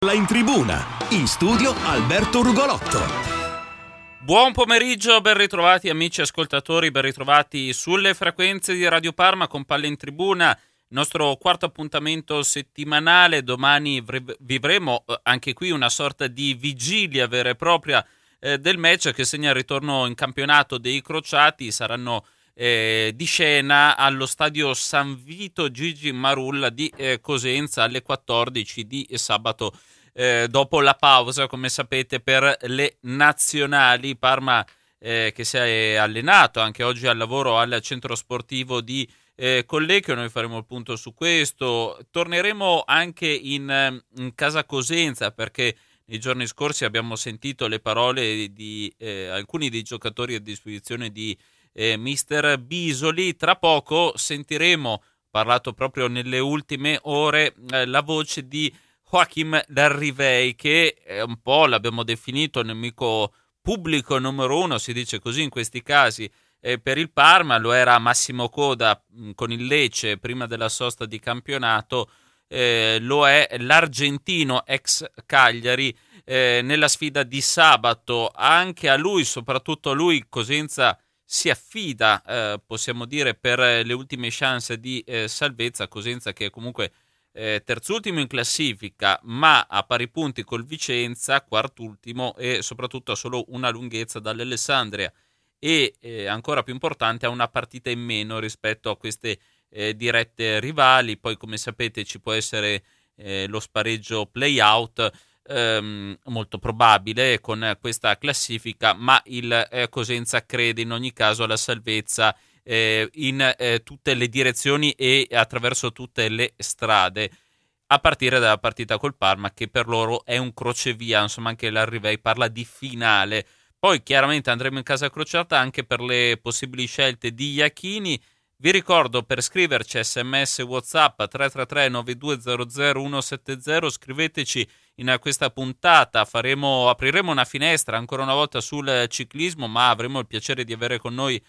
La in tribuna, in studio Alberto Rugolotto. Buon pomeriggio, ben ritrovati amici ascoltatori, ben ritrovati sulle frequenze di Radio Parma con Palla in Tribuna, il nostro quarto appuntamento settimanale. Domani vivremo anche qui una sorta di vigilia vera e propria del match che segna il ritorno in campionato dei Crociati. Saranno di scena allo stadio San Vito Gigi Marulla di Cosenza alle 14 di sabato, dopo la pausa, come sapete, per le nazionali. Parma che si è allenato anche oggi al lavoro al centro sportivo di Collecchio. Noi faremo il punto su questo. Torneremo anche in casa Cosenza, perché nei giorni scorsi abbiamo sentito le parole di alcuni dei giocatori a disposizione di mister Bisoli. Tra poco sentiremo, parlato proprio nelle ultime ore, la voce di Joachim Larrivei, che un po' l'abbiamo definito nemico pubblico numero uno, si dice così in questi casi, per il Parma. Lo era Massimo Coda con il Lecce prima della sosta di campionato, lo è l'argentino ex Cagliari nella sfida di sabato. Anche a lui, soprattutto a lui, Cosenza si affida, possiamo dire, per le ultime chance di salvezza. Cosenza che è comunque terzultimo in classifica, ma a pari punti col Vicenza, quartultimo, e soprattutto a solo una lunghezza dall'Alessandria, e ancora più importante, ha una partita in meno rispetto a queste dirette rivali. Poi, come sapete, ci può essere lo spareggio play-out, molto probabile con questa classifica, ma il Cosenza crede in ogni caso alla salvezza in tutte le direzioni e attraverso tutte le strade, a partire dalla partita col Parma, che per loro è un crocevia. Insomma, anche l'Arrivei parla di finale. Poi chiaramente andremo in casa crociata anche per le possibili scelte di Iachini. Vi ricordo, per scriverci sms WhatsApp 333 9200 170, scriveteci in questa puntata. Apriremo una finestra ancora una volta sul ciclismo, ma avremo il piacere di avere con noi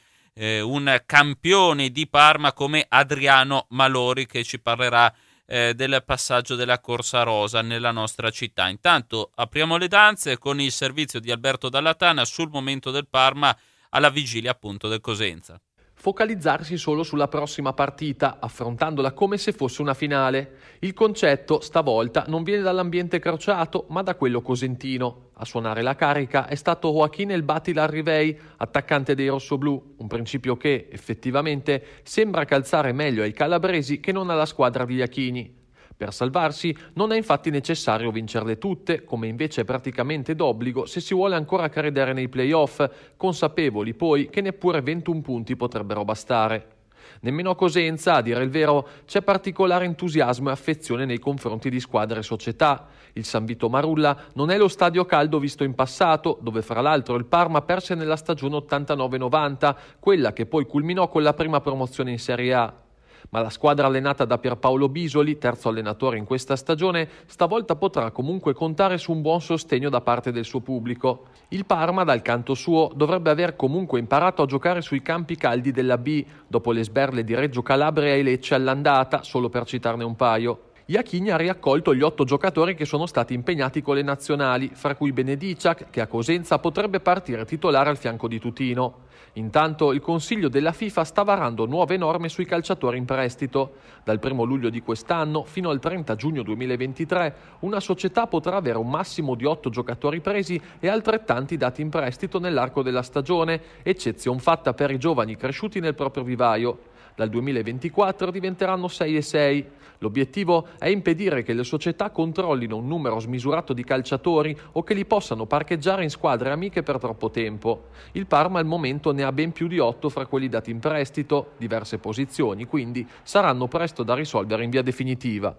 un campione di Parma come Adriano Malori, che ci parlerà del passaggio della Corsa Rosa nella nostra città. Intanto apriamo le danze con il servizio di Alberto Dallatana sul momento del Parma alla vigilia appunto del Cosenza. Focalizzarsi solo sulla prossima partita, affrontandola come se fosse una finale. Il concetto stavolta non viene dall'ambiente crociato, ma da quello cosentino. A suonare la carica è stato Joaquín El Bati Larrivei, attaccante dei rossoblù, un principio che, effettivamente, sembra calzare meglio ai calabresi che non alla squadra di Iachini. Per salvarsi non è infatti necessario vincerle tutte, come invece è praticamente d'obbligo se si vuole ancora credere nei play-off, consapevoli poi che neppure 21 punti potrebbero bastare. Nemmeno a Cosenza, a dire il vero, c'è particolare entusiasmo e affezione nei confronti di squadre e società. Il San Vito Marulla non è lo stadio caldo visto in passato, dove fra l'altro il Parma perse nella stagione 89-90, quella che poi culminò con la prima promozione in Serie A. Ma la squadra allenata da Pierpaolo Bisoli, terzo allenatore in questa stagione, stavolta potrà comunque contare su un buon sostegno da parte del suo pubblico. Il Parma, dal canto suo, dovrebbe aver comunque imparato a giocare sui campi caldi della B, dopo le sberle di Reggio Calabria e Lecce all'andata, solo per citarne un paio. Iachini ha riaccolto gli 8 giocatori che sono stati impegnati con le nazionali, fra cui Benediciak, che a Cosenza potrebbe partire titolare al fianco di Tutino. Intanto il Consiglio della FIFA sta varando nuove norme sui calciatori in prestito. Dal 1 luglio di quest'anno fino al 30 giugno 2023 una società potrà avere un massimo di 8 giocatori presi e altrettanti dati in prestito nell'arco della stagione, eccezion fatta per i giovani cresciuti nel proprio vivaio. Dal 2024 diventeranno 6 e 6. L'obiettivo è impedire che le società controllino un numero smisurato di calciatori o che li possano parcheggiare in squadre amiche per troppo tempo. Il Parma al momento ne ha ben più di 8 fra quelli dati in prestito, diverse posizioni, quindi saranno presto da risolvere in via definitiva.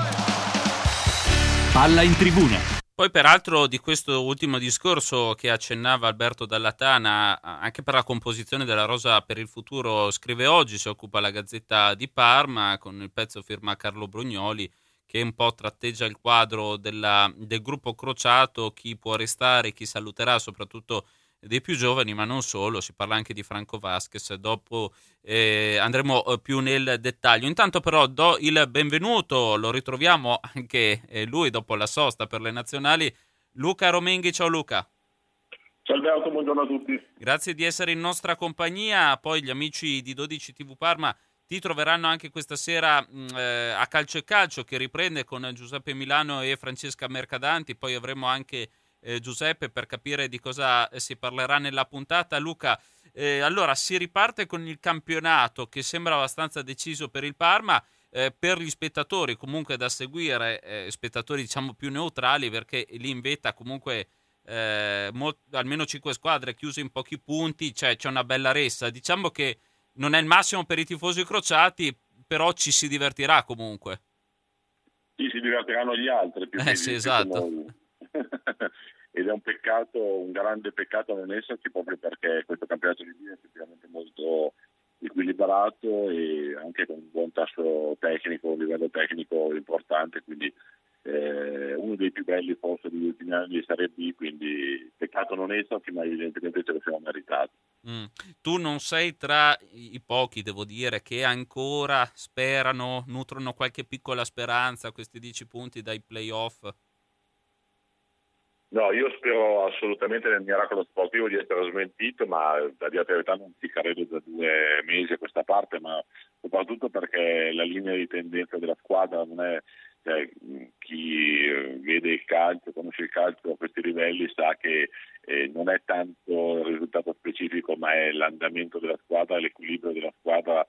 Palla in tribuna. Poi peraltro di questo ultimo discorso che accennava Alberto Dallatana, anche per la composizione della rosa per il futuro, scrive oggi, si occupa la Gazzetta di Parma, con il pezzo firma Carlo Brugnoli, che un po' tratteggia il quadro del gruppo crociato, chi può restare, chi saluterà, soprattutto dei più giovani, ma non solo, si parla anche di Franco Vasquez, dopo andremo più nel dettaglio. Intanto però do il benvenuto, lo ritroviamo anche lui dopo la sosta per le nazionali, Luca Romenghi. Ciao Luca. Ciao Alberto, buongiorno a tutti. Grazie di essere in nostra compagnia. Poi gli amici di 12 TV Parma ti troveranno anche questa sera a Calcio e Calcio, che riprende con Giuseppe Milano e Francesca Mercadanti. Poi avremo anche Giuseppe per capire di cosa si parlerà nella puntata. Luca, allora si riparte con il campionato che sembra abbastanza deciso per il Parma. Per gli spettatori comunque da seguire, spettatori diciamo più neutrali, perché lì in vetta comunque almeno 5 squadre chiuse in pochi punti, cioè c'è una bella ressa. Diciamo che non è il massimo per i tifosi crociati, però ci si divertirà comunque. Sì, si divertiranno gli altri più sì, esatto. Ed è un peccato, un grande peccato non esserci, proprio perché questo campionato di Dio è effettivamente molto equilibrato e anche con un buon tasso tecnico, un livello tecnico importante, quindi uno dei più belli forse degli ultimi anni di Serie B, quindi peccato non esserci, ma evidentemente ce lo siamo meritati. Tu non sei tra i pochi, devo dire, che ancora sperano, nutrono qualche piccola speranza a questi 10 punti dai playoff? No, io spero assolutamente nel miracolo sportivo di essere smentito, ma a dire la verità non ci credo da 2 mesi a questa parte, ma soprattutto perché la linea di tendenza della squadra non è, chi vede il calcio, conosce il calcio a questi livelli, sa che non è tanto il risultato specifico, ma è l'andamento della squadra, l'equilibrio della squadra,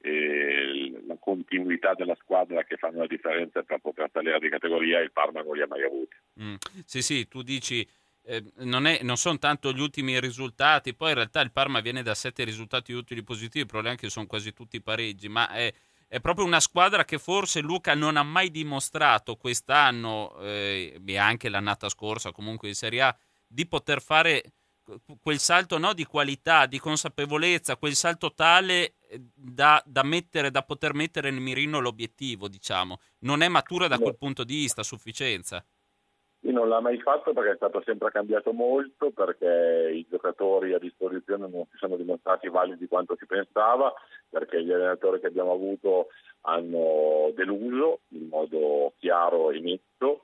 la continuità della squadra che fanno la differenza per poter salire di categoria. Il Parma non li ha mai avuti. Sì, tu dici non sono tanto gli ultimi risultati, poi in realtà il Parma viene da 7 risultati utili positivi, il problema è che sono quasi tutti pareggi, ma è proprio una squadra che forse Luca non ha mai dimostrato quest'anno e anche l'annata scorsa comunque in Serie A di poter fare quel salto, no, di qualità, di consapevolezza, quel salto tale da poter mettere nel mirino l'obiettivo, diciamo. Non è matura da quel punto di vista a sufficienza. Non l'ha mai fatto perché è stato sempre cambiato molto, perché i giocatori a disposizione non si sono dimostrati validi quanto si pensava, perché gli allenatori che abbiamo avuto hanno deluso in modo chiaro e netto,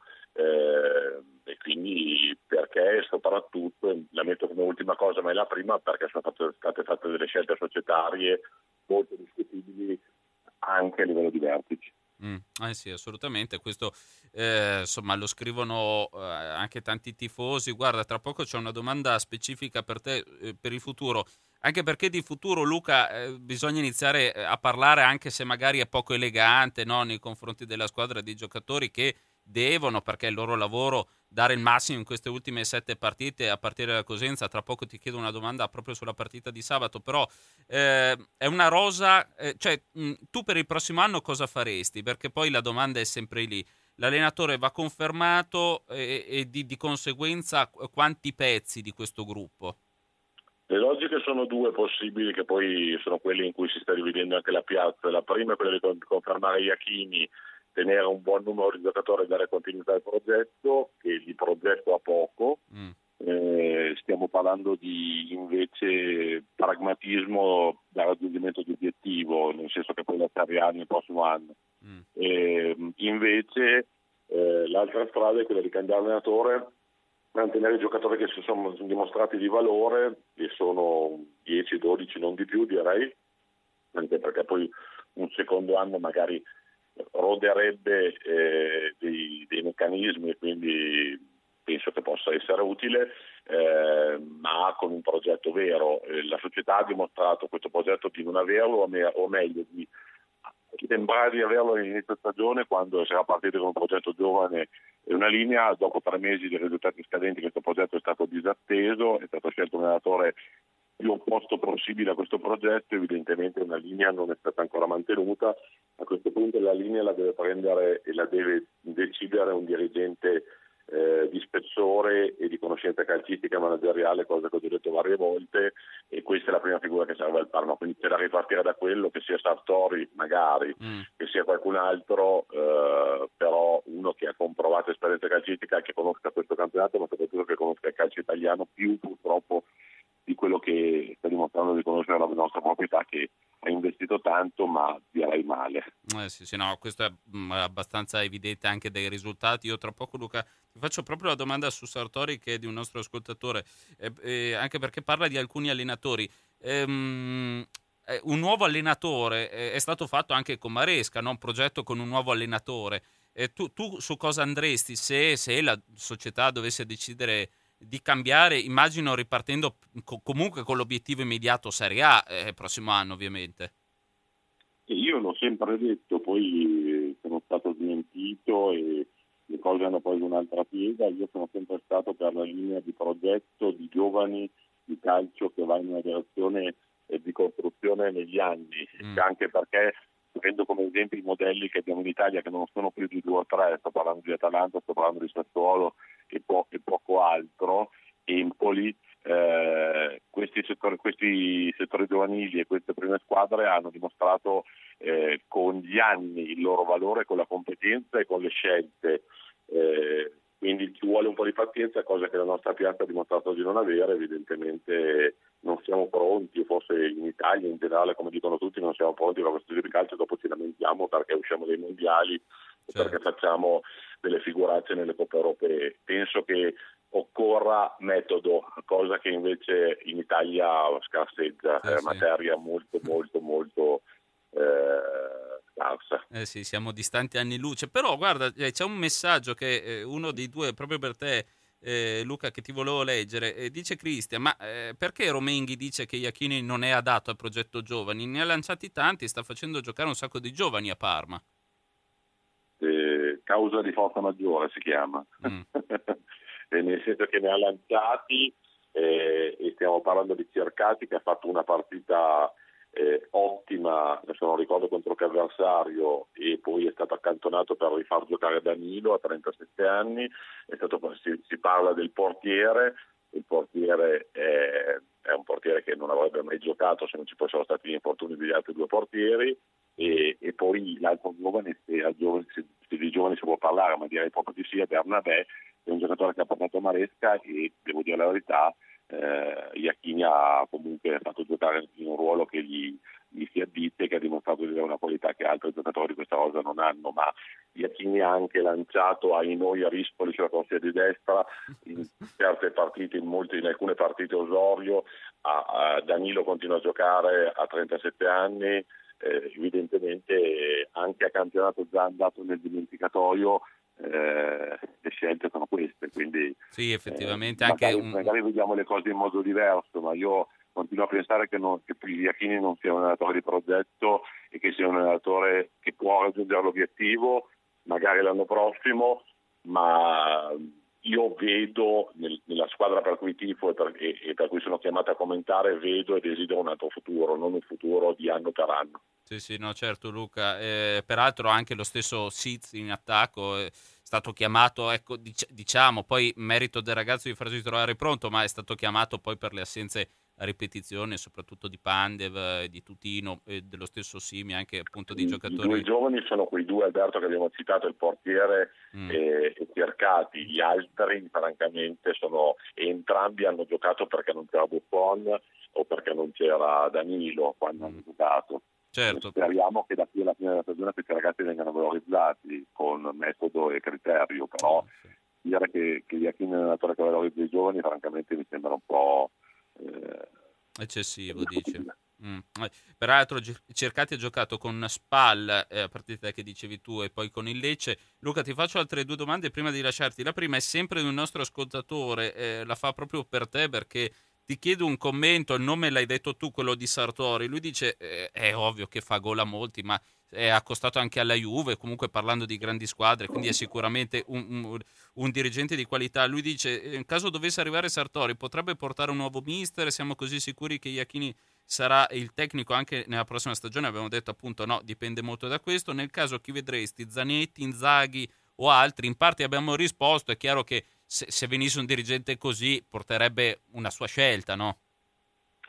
e quindi perché soprattutto, la metto come ultima cosa ma è la prima, perché sono state fatte delle scelte societarie molto discutibili anche a livello di vertici. Sì, assolutamente, questo insomma lo scrivono anche tanti tifosi. Guarda, tra poco c'è una domanda specifica per te per il futuro, anche perché di futuro, Luca, bisogna iniziare a parlare, anche se magari è poco elegante, no, nei confronti della squadra, dei giocatori che devono, perché è il loro lavoro, dare il massimo in queste ultime 7 partite a partire da Cosenza. Tra poco ti chiedo una domanda proprio sulla partita di sabato, però è una rosa, tu per il prossimo anno cosa faresti? Perché poi la domanda è sempre lì, l'allenatore va confermato e di conseguenza quanti pezzi di questo gruppo? Le logiche sono 2 possibili, che poi sono quelle in cui si sta dividendo anche la piazza. La prima è quella di confermare Iachini, tenere un buon numero di giocatori e dare continuità al progetto, che di progetto ha poco. Stiamo parlando di invece pragmatismo da raggiungimento di obiettivo, nel senso che poi la Serie A nel prossimo anno. Invece l'altra strada è quella di cambiare allenatore, mantenere i giocatori che si sono dimostrati di valore, che sono 10-12, non di più direi, anche perché poi un secondo anno magari roderebbe dei meccanismi, quindi penso che possa essere utile, ma con un progetto vero. La società ha dimostrato questo progetto di non averlo, o meglio di sembrare di averlo all'inizio stagione, quando si era partito con un progetto giovane e una linea. Dopo 3 mesi di risultati scadenti questo progetto è stato disatteso, è stato scelto un allenatore più opposto possibile a questo progetto. Evidentemente una linea non è stata ancora mantenuta. A questo punto la linea la deve prendere e la deve decidere un dirigente di spessore e di conoscenza calcistica e manageriale, cosa che ho detto varie volte, e questa è la prima figura che serve al Parma. Quindi c'è da ripartire da quello, che sia Sartori magari, che sia qualcun altro, però uno che ha comprovato esperienza calcistica, che conosca questo campionato, ma soprattutto che conosca il calcio italiano, più purtroppo che sta dimostrando di conoscere la nostra proprietà, che ha investito tanto, ma direi male. Sì, no, questo è abbastanza evidente anche dai risultati. Io tra poco, Luca, ti faccio proprio la domanda su Sartori, che è di un nostro ascoltatore, anche perché parla di alcuni allenatori. Un nuovo allenatore è stato fatto anche con Maresca, no? Un progetto con un nuovo allenatore. Tu su cosa andresti se la società dovesse decidere di cambiare, immagino ripartendo comunque con l'obiettivo immediato Serie A il prossimo anno, ovviamente? E io l'ho sempre detto, poi sono stato smentito e le cose hanno preso un'altra piega. Io sono sempre stato per la linea di progetto di giovani di calcio che va in una direzione di costruzione negli anni, anche perché prendo come esempio i modelli che abbiamo in Italia, che non sono più di 2 o 3, sto parlando di Atalanta, sto parlando di Sassuolo e poco altro. Empoli, questi settori giovanili e queste prime squadre hanno dimostrato con gli anni il loro valore, con la competenza e con le scelte, quindi ci vuole un po' di pazienza, cosa che la nostra piazza ha dimostrato di non avere. Evidentemente non siamo pronti, o forse in Italia in generale, come dicono tutti, non siamo pronti per questo tipo di calcio. Dopo ci lamentiamo perché usciamo dai mondiali, certo, perché facciamo delle figuracce nelle coppe europee. Penso che occorra metodo, cosa che invece in Italia scarseggia, materia molto scarsa. Sì, siamo distanti anni luce, però guarda, c'è un messaggio che uno dei due, proprio per te, Luca, che ti volevo leggere. Dice Cristian, ma perché Romenghi dice che Iachini non è adatto al progetto giovani? Ne ha lanciati tanti, sta facendo giocare un sacco di giovani a Parma. Causa di forza maggiore si chiama. Nel senso che ne ha lanciati, e stiamo parlando di Cercati, che ha fatto una partita ottima, adesso non ricordo contro che avversario, e poi è stato accantonato per rifar giocare Danilo a 37 anni. Si parla del portiere. Il portiere è un portiere che non avrebbe mai giocato se non ci fossero stati gli infortuni degli altri 2 portieri, e poi l'altro giovane, se di giovani si può parlare, ma direi proprio di sì, è Bernabé, è un giocatore che ha portato Maresca, e devo dire la verità, Iachini ha comunque fatto giocare in un ruolo che gli si addice, che ha dimostrato di avere una qualità che altri giocatori questa cosa non hanno. Ma Iachini ha anche lanciato a Rispoli sulla corsia di destra in certe partite, in alcune partite Osorio, Danilo continua a giocare a 37 anni, evidentemente anche a campionato già andato nel dimenticatoio. Le scelte sono queste, quindi sì, effettivamente magari vediamo le cose in modo diverso, ma io continuo a pensare che Iachini non sia un allenatore di progetto, e che sia un allenatore che può raggiungere l'obiettivo magari l'anno prossimo, ma io vedo nella squadra per cui tifo e per cui sono chiamato a commentare, vedo e desidero un altro futuro, non un futuro di anno per anno. Sì, no, certo, Luca. Peraltro anche lo stesso Siz in attacco è stato chiamato, ecco, diciamo, poi merito del ragazzo di farsi trovare pronto, ma è stato chiamato poi per le assenze a ripetizione, soprattutto di Pandev, di Tutino e dello stesso Simi, anche appunto di giocatori. I 2 giovani sono quei 2, Alberto, che abbiamo citato, il portiere e Cercati. Gli altri francamente entrambi hanno giocato perché non c'era Buffon o perché non c'era Danilo quando hanno giocato. Certo. Speriamo che da qui alla fine della stagione questi ragazzi vengano valorizzati con metodo e criterio, però dire che Iachini è un allenatore che valorizza i giovani francamente mi sembra un po' eccessivo, dice. Peraltro Cercati ha giocato con Spal, partita che dicevi tu, e poi con il Lecce. Luca, ti faccio altre 2 domande prima di lasciarti. La prima è sempre di un nostro ascoltatore, la fa proprio per te, perché ti chiedo un commento. Il nome l'hai detto tu, quello di Sartori. Lui dice è ovvio che fa gol a molti, ma è accostato anche alla Juve, comunque parlando di grandi squadre, quindi è sicuramente un dirigente di qualità. Lui dice, in caso dovesse arrivare Sartori, potrebbe portare un nuovo mister? Siamo così sicuri che Iachini sarà il tecnico anche nella prossima stagione? Abbiamo detto appunto no, dipende molto da questo. Nel caso chi vedresti? Zanetti, Inzaghi o altri? In parte abbiamo risposto. È chiaro che se venisse un dirigente così porterebbe una sua scelta, no?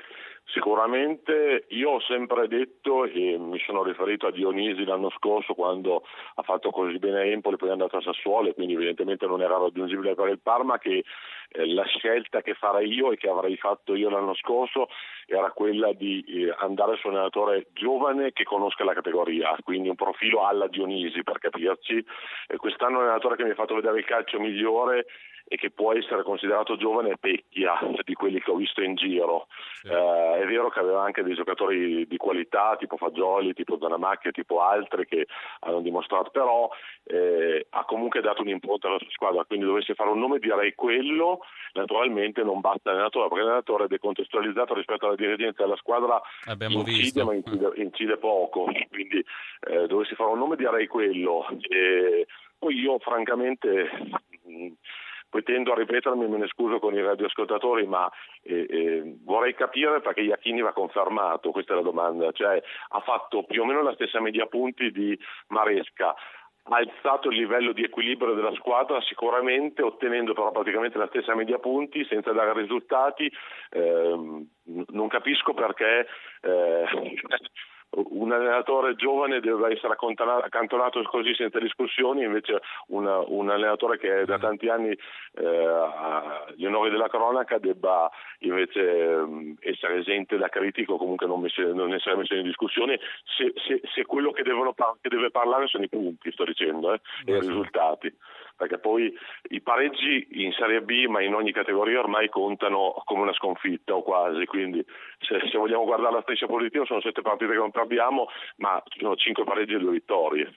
Sicuramente io ho sempre detto, e mi sono riferito a Dionisi l'anno scorso quando ha fatto così bene a Empoli, poi è andato a Sassuolo e quindi evidentemente non era raggiungibile per il Parma, che la scelta che farei io e che avrei fatto io l'anno scorso era quella di andare su un allenatore giovane che conosca la categoria, quindi un profilo alla Dionisi per capirci. Quest'anno l'allenatore che mi ha fatto vedere il calcio migliore e che può essere considerato giovane è Pecchia, di quelli che ho visto in giro. Sì. È vero che aveva anche dei giocatori di qualità, tipo Fagioli, tipo Zanamacchia, tipo altri che hanno dimostrato, però ha comunque dato un'impronta alla sua squadra, quindi dovessi fare un nome direi quello. Naturalmente non basta l'allenatore, perché l'allenatore è decontestualizzato rispetto alla dirigenza della squadra, Abbiamo visto. ma incide poco, quindi dovessi fare un nome direi quello. Poi io francamente poi tendo a ripetermi, me ne scuso con i radioascoltatori, ma vorrei capire perché Iachini va confermato, questa è la domanda, cioè ha fatto più o meno la stessa media punti di Maresca, ha alzato il livello di equilibrio della squadra sicuramente, ottenendo però praticamente la stessa media punti senza dare risultati. Non capisco perché un allenatore giovane deve essere accantonato così senza discussioni, invece un allenatore che da tanti anni agli onori della cronaca debba invece essere esente da critico, comunque non essere messo in discussione se quello che deve parlare sono i punti, sto dicendo, e i risultati, perché poi i pareggi in Serie B ma in ogni categoria ormai contano come una sconfitta o quasi, quindi se vogliamo guardare la striscia positiva sono 7 partite che non perdiamo, ma ci sono 5 pareggi e 2 vittorie.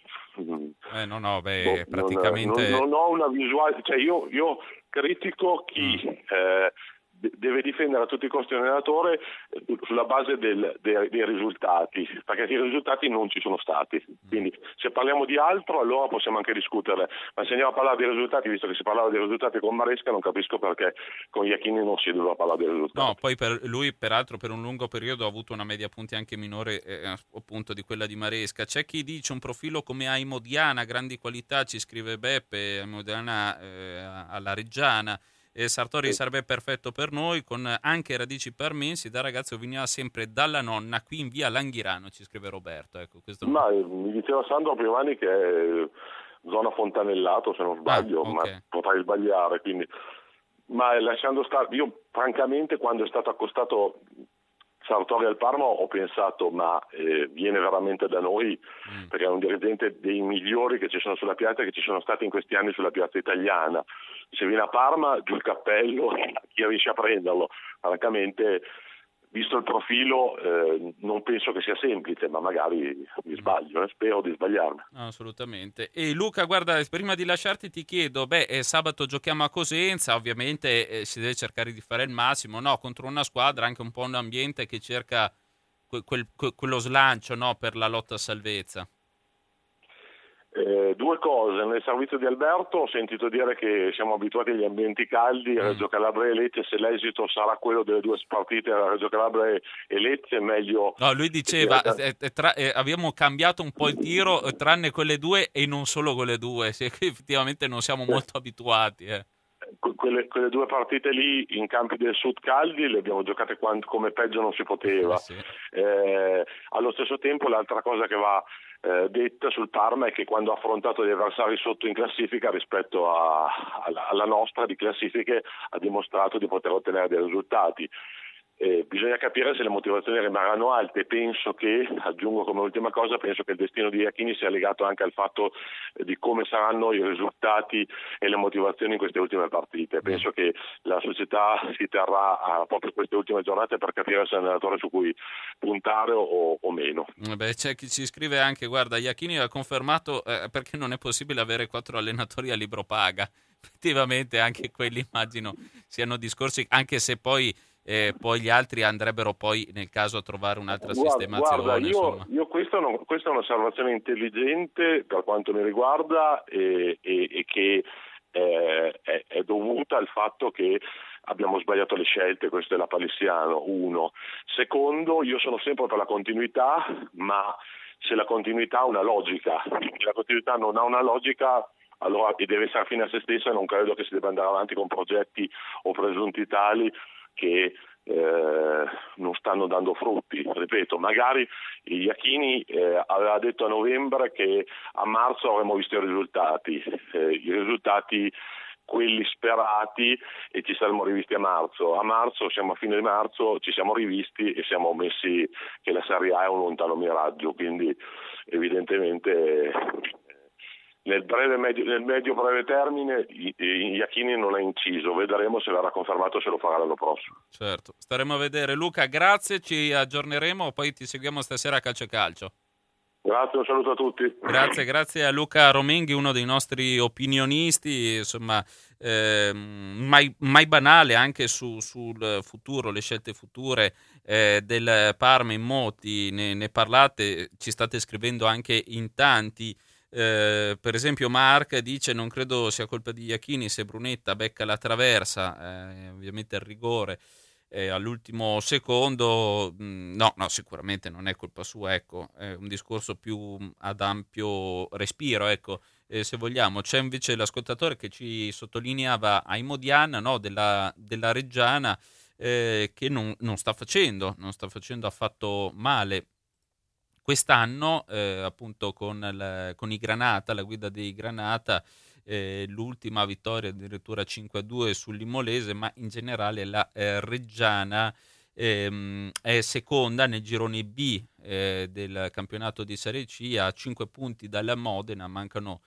Praticamente non ho una visuale, cioè io critico chi deve difendere a tutti i costi un allenatore sulla base dei risultati, perché i risultati non ci sono stati, quindi se parliamo di altro allora possiamo anche discutere, ma se andiamo a parlare dei risultati, visto che si parlava dei risultati con Maresca, non capisco perché con Iachini non si doveva parlare dei risultati. No, poi per lui peraltro per un lungo periodo ha avuto una media punti anche minore appunto di quella di Maresca. C'è chi dice un profilo come Aimodiana, grandi qualità, ci scrive Beppe, Aimodiana alla Reggiana. Sartori sarebbe perfetto per noi, con anche radici permensi, da ragazzo veniva sempre dalla nonna qui in via Langhirano, ci scrive Roberto. Ecco, questo ma mi diceva Sandro Piovani che è zona Fontanellato se non sbaglio, okay. Ma potrei sbagliare, quindi ma lasciando stare, io francamente quando è stato accostato Sartori al Parma ho pensato ma viene veramente da noi, perché è un dirigente dei migliori che ci sono sulla piazza, che ci sono stati in questi anni sulla piazza italiana. Se viene a Parma giù il cappello a chi riesce a prenderlo, francamente visto il profilo non penso che sia semplice, ma magari mi sbaglio, spero di sbagliarmi. No, assolutamente. E Luca, guarda, prima di lasciarti ti chiedo, sabato giochiamo a Cosenza, ovviamente si deve cercare di fare il massimo, no? Contro una squadra, anche un po' un ambiente che cerca quello slancio, no? Per la lotta a salvezza. Due cose, nel servizio di Alberto ho sentito dire che siamo abituati agli ambienti caldi, Reggio Calabria e Lecce, se l'esito sarà quello delle due partite Reggio Calabria e Lecce meglio. No, lui diceva abbiamo cambiato un po' il tiro tranne quelle due e non solo quelle due, effettivamente non siamo molto abituati. Quelle due partite lì in campi del sud caldi le abbiamo giocate come peggio non si poteva. Sì. Allo stesso tempo l'altra cosa che va detta sul Parma è che quando ha affrontato gli avversari sotto in classifica rispetto alla nostra di classifiche ha dimostrato di poter ottenere dei risultati. Bisogna capire se le motivazioni rimarranno alte. Penso che, aggiungo come ultima cosa, penso che il destino di Iachini sia legato anche al fatto di come saranno i risultati e le motivazioni in queste ultime partite. Penso che la società si terrà proprio queste ultime giornate per capire se è un allenatore su cui puntare o meno. C'è chi ci scrive anche, guarda, Iachini ha confermato perché non è possibile avere 4 allenatori a libro paga. Effettivamente anche quelli immagino siano discorsi, anche se poi gli altri andrebbero poi nel caso a trovare un'altra sistemazione. Guarda, io questa è un'osservazione intelligente per quanto mi riguarda e che è dovuta al fatto che abbiamo sbagliato le scelte, questo è la Palissiano, uno. Secondo, io sono sempre per la continuità, ma se la continuità ha una logica, se la continuità non ha una logica allora deve essere fine a se stessa e non credo che si debba andare avanti con progetti o presunti tali che non stanno dando frutti. Ripeto, magari Iachini aveva detto a novembre che a marzo avremmo visto i risultati quelli sperati, e ci saremmo rivisti a marzo. Siamo a fine di marzo, ci siamo rivisti e siamo messi che la Serie A è un lontano miraggio, quindi evidentemente nel medio-breve termine Iachini non ha inciso, vedremo se verrà confermato, se lo farà l'anno prossimo. Certo, staremo a vedere. Luca, grazie, ci aggiorneremo, poi ti seguiamo stasera a Calcio e Calcio. Grazie, un saluto a tutti. Grazie a Luca Romenghi, uno dei nostri opinionisti, insomma, mai banale anche sul futuro, le scelte future del Parma in moti, ne parlate, ci state scrivendo anche in tanti. Per esempio Mark dice: non credo sia colpa di Iachini se Brunetta becca la traversa, ovviamente il rigore all'ultimo secondo. No, sicuramente non è colpa sua, ecco, è un discorso più ad ampio respiro, ecco, se vogliamo. C'è invece l'ascoltatore che ci sottolineava Aimodian, no, della Reggiana, che non sta facendo affatto male quest'anno, appunto con i Granata, la guida dei Granata, l'ultima vittoria addirittura 5-2 sull'Imolese, ma in generale la Reggiana è seconda nel girone B del campionato di Serie C, a 5 punti dalla Modena, mancano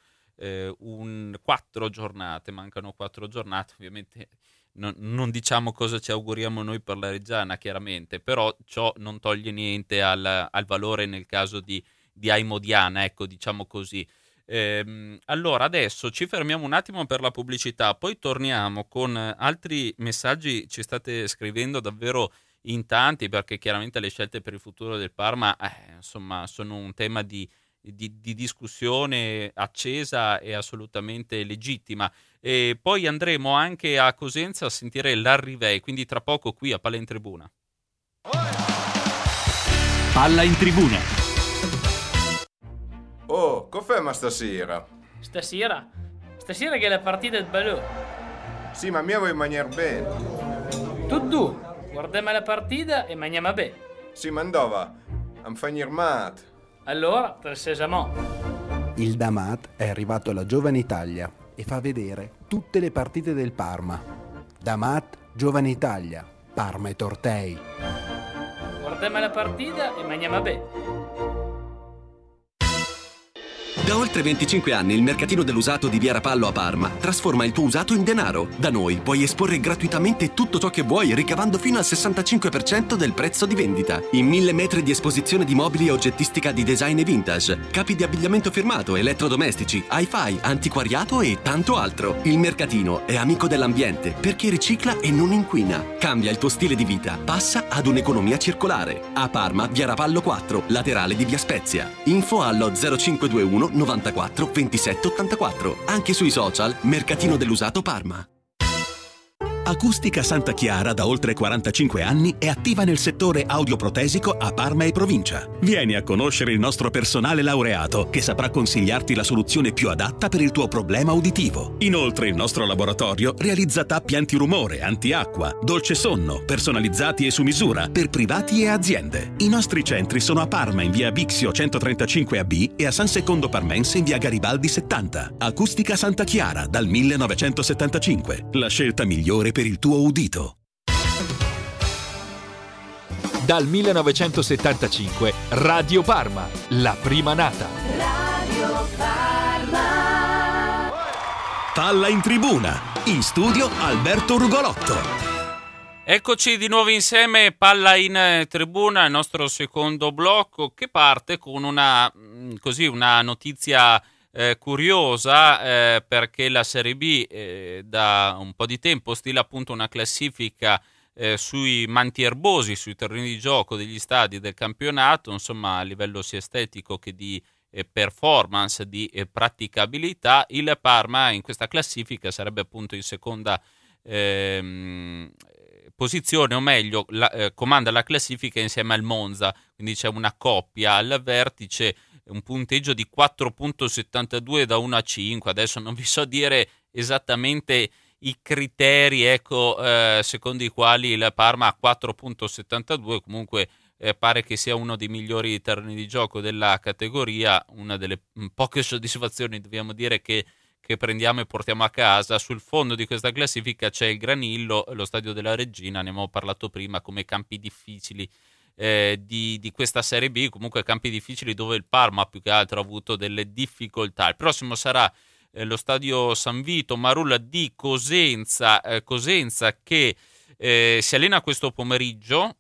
4 giornate, ovviamente. Non diciamo cosa ci auguriamo noi per la Reggiana, chiaramente, però ciò non toglie niente al valore nel caso di Aimodiana, ecco, diciamo così. Allora adesso ci fermiamo un attimo per la pubblicità, poi torniamo con altri messaggi. Ci state scrivendo davvero in tanti, perché chiaramente le scelte per il futuro del Parma insomma sono un tema di discussione accesa e assolutamente legittima. E poi andremo anche a Cosenza a sentire l'Arrivei, quindi tra poco qui a Palla in Tribuna. Palla in Tribuna. Oh, conferma stasera. Stasera che è la partita del Balò. Sì, ma mia vuoi mangiare bene. Tu, guardiamo la partita e mangiamo bene. Sì, ma dove? Am fanir mat. Allora, per Sesamo. Il Damat è arrivato alla Giovane Italia e fa vedere tutte le partite del Parma. Damat, Giovane Italia, Parma e Tortei. Guardiamo la partita e mangiamo bene. Da oltre 25 anni il mercatino dell'usato di Via Rapallo a Parma trasforma il tuo usato in denaro. Da noi puoi esporre gratuitamente tutto ciò che vuoi, ricavando fino al 65% del prezzo di vendita. In 1000 metri di esposizione di mobili e oggettistica di design e vintage, capi di abbigliamento firmato, elettrodomestici, hi-fi, antiquariato e tanto altro. Il mercatino è amico dell'ambiente perché ricicla e non inquina. Cambia il tuo stile di vita, passa ad un'economia circolare. A Parma, Via Rapallo 4, laterale di Via Spezia. Info allo 0521 94 27 84. Anche sui social Mercatino dell'Usato Parma. Acustica Santa Chiara da oltre 45 anni è attiva nel settore audioprotesico a Parma e provincia. Vieni a conoscere il nostro personale laureato che saprà consigliarti la soluzione più adatta per il tuo problema uditivo. Inoltre il nostro laboratorio realizza tappi antirumore, antiacqua, dolce sonno, personalizzati e su misura per privati e aziende. I nostri centri sono a Parma in via Bixio 135 AB e a San Secondo Parmense in via Garibaldi 70. Acustica Santa Chiara dal 1975. La scelta migliore per il tuo udito. Dal 1975 Radio Parma, la prima nata. Radio Parma. Palla in Tribuna. In studio Alberto Rugolotto. Eccoci di nuovo insieme, Palla in Tribuna, il nostro secondo blocco, che parte con una notizia curiosa, perché la Serie B da un po' di tempo stila appunto una classifica sui manti erbosi, sui terreni di gioco degli stadi del campionato, insomma a livello sia estetico che di performance, di praticabilità. Il Parma in questa classifica sarebbe appunto in seconda posizione, o meglio comanda la classifica insieme al Monza, quindi c'è una coppia al vertice, un punteggio di 4.72 da 1 a 5. Adesso non vi so dire esattamente i criteri, secondo i quali il Parma ha 4.72, comunque pare che sia uno dei migliori terreni di gioco della categoria, una delle poche soddisfazioni, dobbiamo dire, che prendiamo e portiamo a casa. Sul fondo di questa classifica c'è il Granillo, lo Stadio della Regina, ne abbiamo parlato prima, come campi difficili di questa Serie B, comunque campi difficili dove il Parma più che altro ha avuto delle difficoltà. Il prossimo sarà lo Stadio San Vito Marulla di Cosenza, che si allena questo pomeriggio.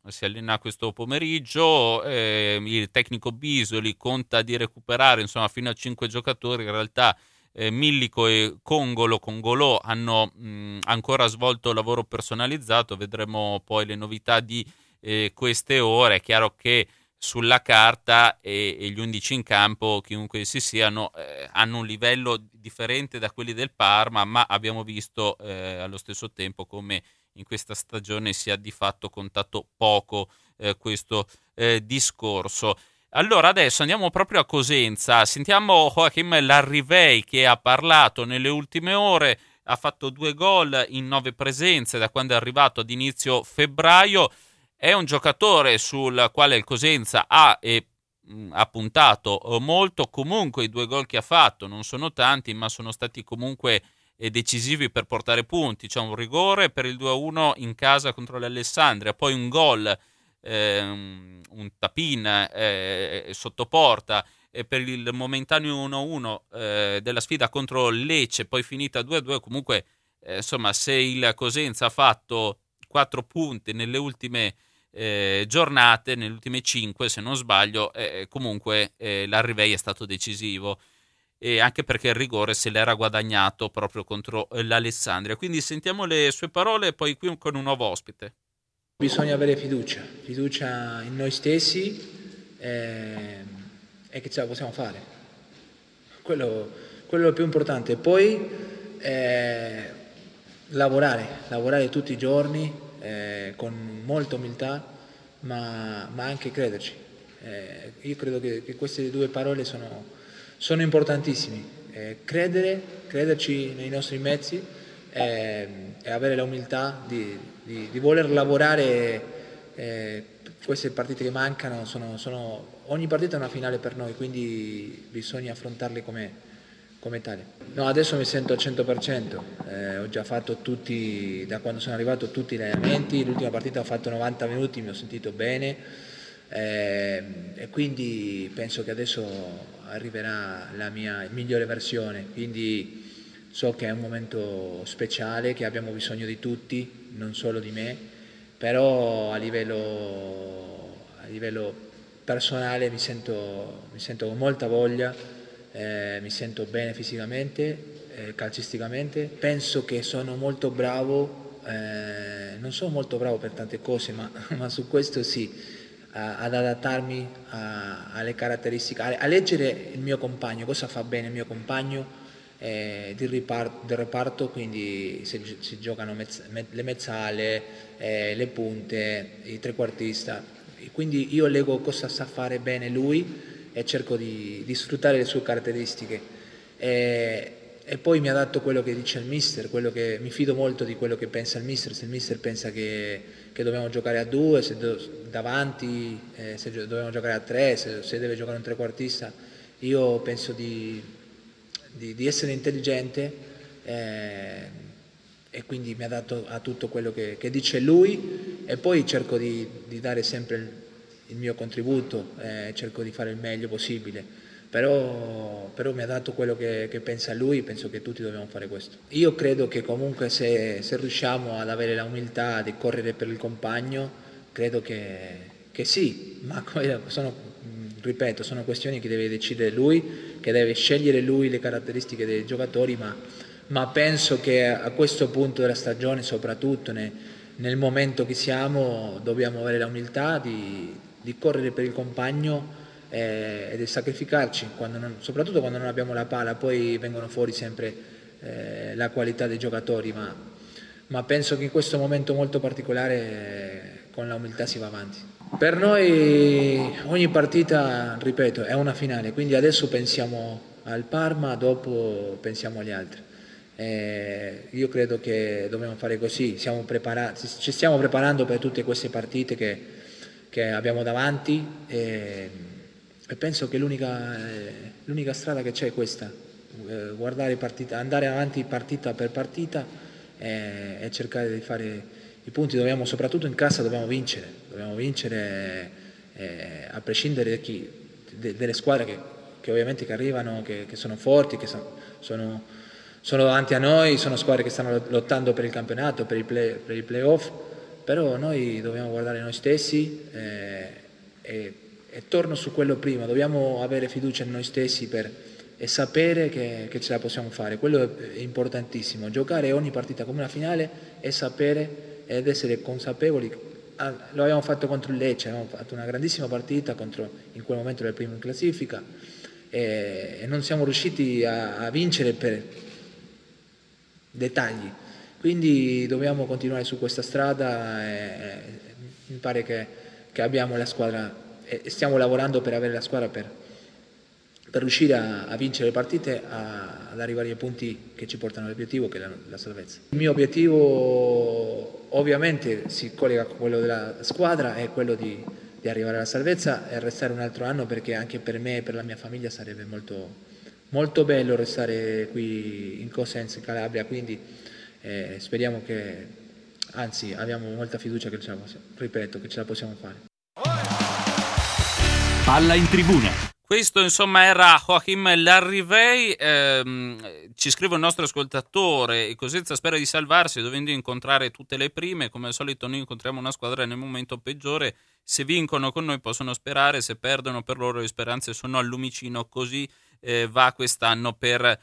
Il tecnico Bisoli conta di recuperare fino a 5 giocatori. In realtà Millico e Congolò hanno ancora svolto lavoro personalizzato, vedremo poi le novità di queste ore. È chiaro che sulla carta e gli 11 in campo, chiunque essi siano, hanno un livello differente da quelli del Parma, ma abbiamo visto allo stesso tempo come in questa stagione sia di fatto contato poco questo discorso. Allora adesso andiamo proprio a Cosenza, sentiamo Joachim Larrivei che ha parlato nelle ultime ore, ha fatto 2 gol in 9 presenze da quando è arrivato ad inizio febbraio. È un giocatore sul quale il Cosenza ha puntato molto. Comunque i 2 gol che ha fatto non sono tanti, ma sono stati comunque decisivi per portare punti. C'è un rigore per il 2-1 in casa contro l'Alessandria, poi un gol, un tapin sotto porta per il momentaneo 1-1 della sfida contro Lecce, poi finita 2-2. Comunque se il Cosenza ha fatto 4 punti nelle ultime giornate, nelle ultime 5 se non sbaglio, comunque l'Arrivei è stato decisivo, e anche perché il rigore se l'era guadagnato proprio contro l'Alessandria. Quindi sentiamo le sue parole, poi qui con un nuovo ospite. Bisogna avere fiducia in noi stessi e che ce la possiamo fare, quello è il più importante. Poi lavorare tutti i giorni con molta umiltà, ma anche crederci. Io credo che queste 2 parole sono importantissimi. Crederci nei nostri mezzi e avere la umiltà di voler lavorare. Queste partite che mancano ogni partita è una finale per noi, quindi bisogna affrontarle come tale. No, adesso mi sento al 100%, ho già fatto da quando sono arrivato tutti gli allenamenti. L'ultima partita ho fatto 90 minuti, mi ho sentito bene, e quindi penso che adesso arriverà la mia migliore versione. Quindi so che è un momento speciale, che abbiamo bisogno di tutti, non solo di me, però a livello personale mi sento con molta voglia, mi sento bene fisicamente, calcisticamente. Penso che sono molto bravo, non sono molto bravo per tante cose, ma su questo sì, ad adattarmi alle caratteristiche, a leggere il mio compagno, cosa fa bene il mio compagno del reparto. Quindi se si giocano le mezzale, le punte, i trequartista, quindi io leggo cosa sa fare bene lui e cerco di sfruttare le sue caratteristiche, e poi mi adatto a quello che dice il mister, mi fido molto di quello che pensa il mister. Se il mister pensa che dobbiamo giocare a 2, se davanti, se dobbiamo giocare a 3, se deve giocare un trequartista, io penso di essere intelligente, e quindi mi adatto a tutto quello che dice lui, e poi cerco di dare sempre il mio contributo, cerco di fare il meglio possibile, però mi adatto a quello che pensa lui. Penso che tutti dobbiamo fare questo. Io credo che comunque se riusciamo ad avere la umiltà di correre per il compagno, credo che sì, ma ripeto, sono questioni che deve decidere lui, che deve scegliere lui le caratteristiche dei giocatori, ma penso che a questo punto della stagione, soprattutto nel momento che siamo, dobbiamo avere la umiltà di correre per il compagno e di sacrificarci, soprattutto quando non abbiamo la palla. Poi vengono fuori sempre la qualità dei giocatori, ma penso che in questo momento molto particolare con la umiltà si va avanti. Per noi ogni partita, ripeto, è una finale, quindi adesso pensiamo al Parma, dopo pensiamo agli altri. Io credo che dobbiamo fare così, ci stiamo preparando per tutte queste partite che abbiamo davanti e penso che l'unica strada che c'è è questa, andare avanti partita per partita e cercare di fare i punti. Soprattutto in casa dobbiamo vincere a prescindere dalle squadre che ovviamente che arrivano, che sono forti, che sono davanti a noi, sono squadre che stanno lottando per il campionato, per i playoff, però noi dobbiamo guardare noi stessi e torno su quello prima, dobbiamo avere fiducia in noi stessi e sapere che ce la possiamo fare. Quello è importantissimo, giocare ogni partita come una finale e sapere ed essere consapevoli. Lo abbiamo fatto contro il Lecce, abbiamo fatto una grandissima partita in quel momento era il primo in classifica e non siamo riusciti a vincere per dettagli, quindi dobbiamo continuare su questa strada e mi pare che abbiamo la squadra e stiamo lavorando per avere la squadra per riuscire a vincere le partite, ad arrivare ai punti che ci portano all'obiettivo, che è la salvezza. Il mio obiettivo ovviamente si collega con quello della squadra, è quello di arrivare alla salvezza e restare un altro anno, perché anche per me e per la mia famiglia sarebbe molto, molto bello restare qui in Cosenza, in Calabria, quindi speriamo anzi abbiamo molta fiducia che ce la possiamo fare. Palla in tribuna. Questo insomma era Joachim Larrivei, ci scrive un nostro ascoltatore: il Cosenza spera di salvarsi dovendo incontrare tutte le prime, come al solito noi incontriamo una squadra nel momento peggiore, se vincono con noi possono sperare, se perdono per loro le speranze sono al lumicino, così va quest'anno per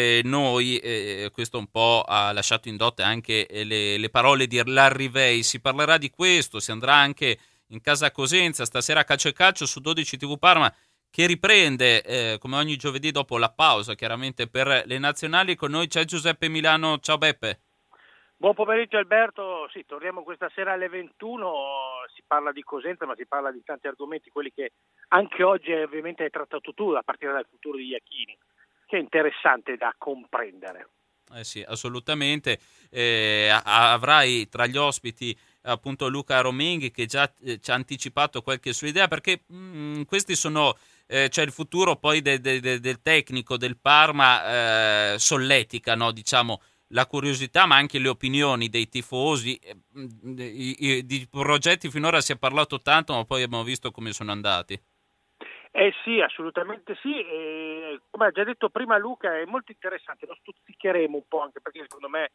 noi. Questo un po' ha lasciato in dote anche le parole di Larrivei. Si parlerà di questo, si andrà anche in casa Cosenza stasera a Calcio e Calcio su 12 TV Parma, che riprende come ogni giovedì dopo la pausa chiaramente per le nazionali. Con noi c'è Giuseppe Milano. Ciao Beppe. Buon pomeriggio Alberto, sì, torniamo questa sera alle 21, si parla di Cosenza ma si parla di tanti argomenti, quelli che anche oggi ovviamente hai trattato tu, a partire dal futuro di Iachini, che è interessante da comprendere. Sì, assolutamente. Avrai tra gli ospiti appunto Luca Rominghi, che già ci ha anticipato qualche sua idea, perché questi sono cioè il futuro poi del tecnico del Parma solletica, no? Diciamo la curiosità ma anche le opinioni dei tifosi. Di progetti finora si è parlato tanto, ma poi abbiamo visto come sono andati. Sì, assolutamente sì, come ha già detto prima Luca è molto interessante, lo stuzzicheremo un po', anche perché secondo me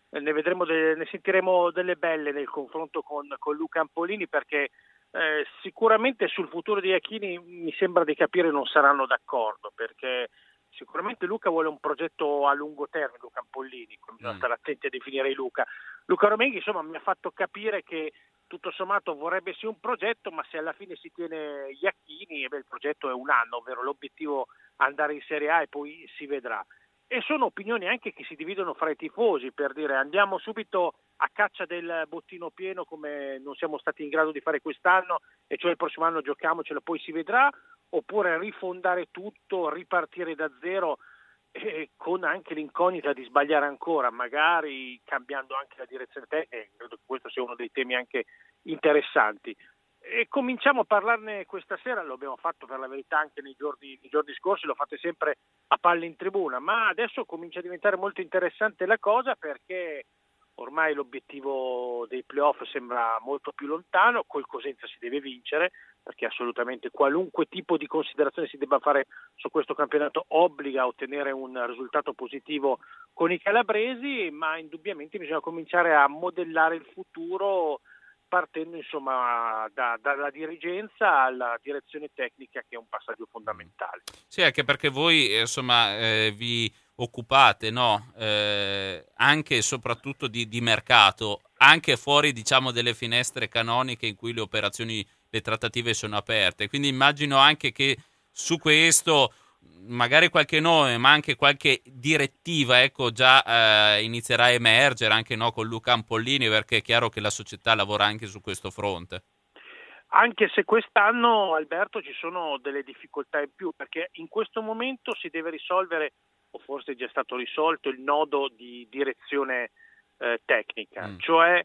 ne sentiremo delle belle nel confronto con Luca Ampolini, perché sicuramente sul futuro di Iachini mi sembra di capire non saranno d'accordo, perché sicuramente Luca vuole un progetto a lungo termine, Luca Ampolini, bisogna stare attenti a definire Luca Romenghi, insomma mi ha fatto capire che tutto sommato vorrebbe sì un progetto, ma se alla fine si tiene Iachini, il progetto è un anno, ovvero l'obiettivo andare in Serie A e poi si vedrà. E sono opinioni anche che si dividono fra i tifosi, per dire andiamo subito a caccia del bottino pieno come non siamo stati in grado di fare quest'anno, e cioè il prossimo anno giochiamocelo poi si vedrà, oppure rifondare tutto, ripartire da zero, con anche l'incognita di sbagliare ancora, magari cambiando anche la direzione tecnica. Credo che questo sia uno dei temi anche interessanti. E cominciamo a parlarne questa sera, lo abbiamo fatto per la verità anche nei giorni scorsi, lo fate sempre a Palla in Tribuna, ma adesso comincia a diventare molto interessante la cosa, perché ormai l'obiettivo dei playoff sembra molto più lontano, col Cosenza si deve vincere, perché assolutamente qualunque tipo di considerazione si debba fare su questo campionato obbliga a ottenere un risultato positivo con i calabresi, ma indubbiamente bisogna cominciare a modellare il futuro partendo insomma dalla dirigenza alla direzione tecnica, che è un passaggio fondamentale. Sì, anche perché voi insomma vi occupate, no? Anche e soprattutto di mercato, anche fuori diciamo delle finestre canoniche in cui le trattative sono aperte, quindi immagino anche che su questo magari qualche nome ma anche qualche direttiva già inizierà a emergere anche con Luca Ampolini, perché è chiaro che la società lavora anche su questo fronte. Anche se quest'anno, Alberto, ci sono delle difficoltà in più, perché in questo momento si deve risolvere o forse è già stato risolto il nodo di direzione tecnica, cioè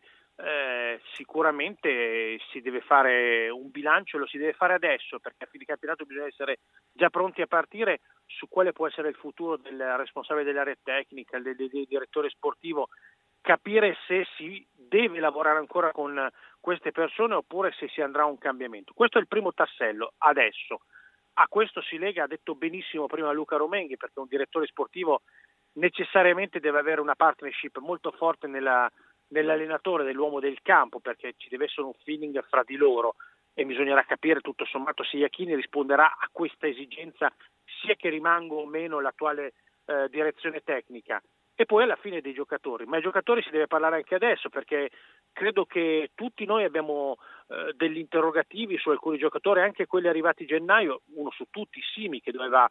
sicuramente si deve fare un bilancio, lo si deve fare adesso, perché a fine campionato bisogna essere già pronti a partire su quale può essere il futuro del responsabile dell'area tecnica, del direttore sportivo, capire se si deve lavorare ancora con queste persone oppure se si andrà a un cambiamento. Questo è il primo tassello adesso. A questo si lega, ha detto benissimo prima Luca Romenghi, perché un direttore sportivo necessariamente deve avere una partnership molto forte nell'allenatore, dell'uomo del campo, perché ci deve essere un feeling fra di loro e bisognerà capire tutto sommato se Iachini risponderà a questa esigenza, sia che rimanga o meno l'attuale direzione tecnica. E poi alla fine dei giocatori, ma ai giocatori si deve parlare anche adesso, perché credo che tutti noi abbiamo degli interrogativi su alcuni giocatori, anche quelli arrivati a gennaio, uno su tutti, Simi, che doveva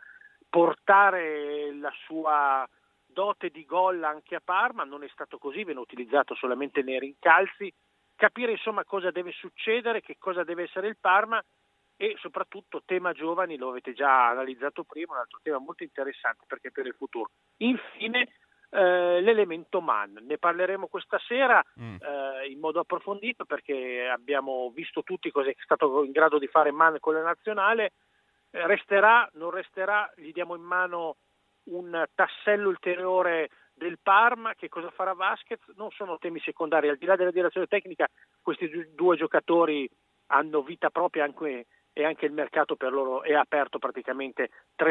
portare la sua dote di gol anche a Parma, non è stato così, viene utilizzato solamente nei rincalzi, capire insomma cosa deve succedere, che cosa deve essere il Parma e soprattutto tema giovani, lo avete già analizzato prima, un altro tema molto interessante perché per il futuro. Infine l'elemento Man, ne parleremo questa sera in modo approfondito, perché abbiamo visto tutti cosa è stato in grado di fare Man con la nazionale. Resterà, non resterà, gli diamo in mano un tassello ulteriore del Parma, che cosa farà Vasquez, non sono temi secondari, al di là della direzione tecnica questi due giocatori hanno vita propria e anche il mercato per loro è aperto praticamente